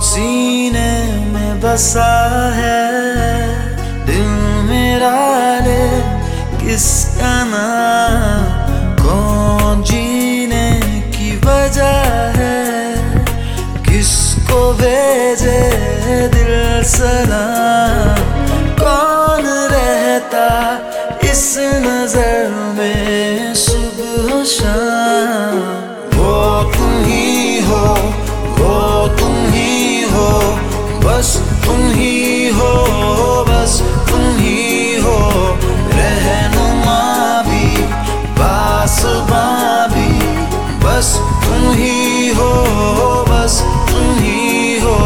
सीने में बसा है दिल मेरा ले किसका नाम, कौन जीने की वजह है, किसको भेजे दिल सलाम, कौन रहता इस नजर में सुबह शाम। वो तुम ही हो, वो तुम ही हो, बस तुम ही हो, बस तुम ही हो, रहनुमा भी बासुबां भी, बस तुम ही हो, बस तुम ही हो।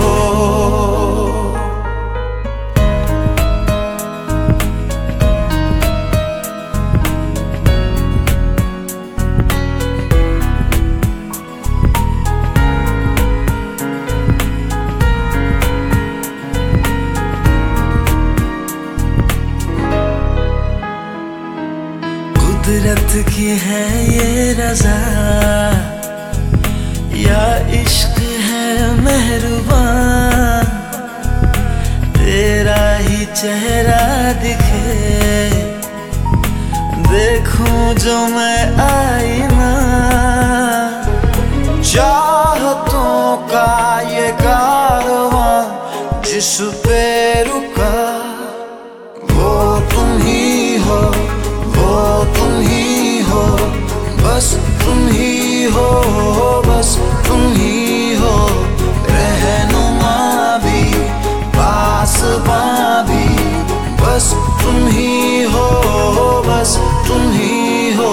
कुदरत की है ये रज़ा या इश्क है मेहरबान, तेरा ही चेहरा दिखे देखूं जो मैं आईना, चाहतों का ये कारवां जिस पे रुका, वो तुम ही हो, वो तुम ही हो, बस तुम ही हो, बस तुम ही हो, रहनुमा भी बासुबां भी, बस तुम ही हो, बस तुम ही हो।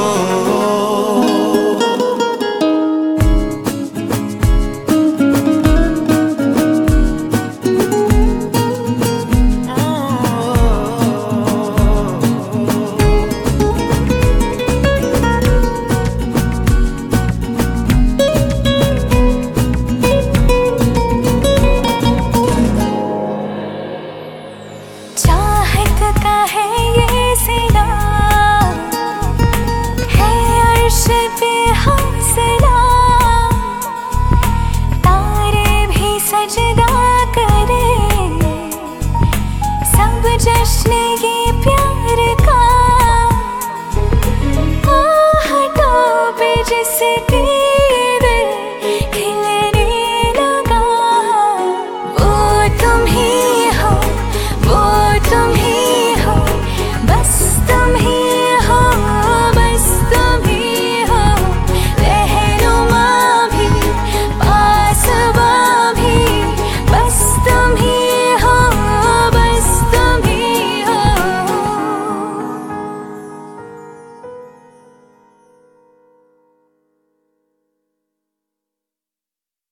जश्न ये प्यार का, आहटों पे जिसका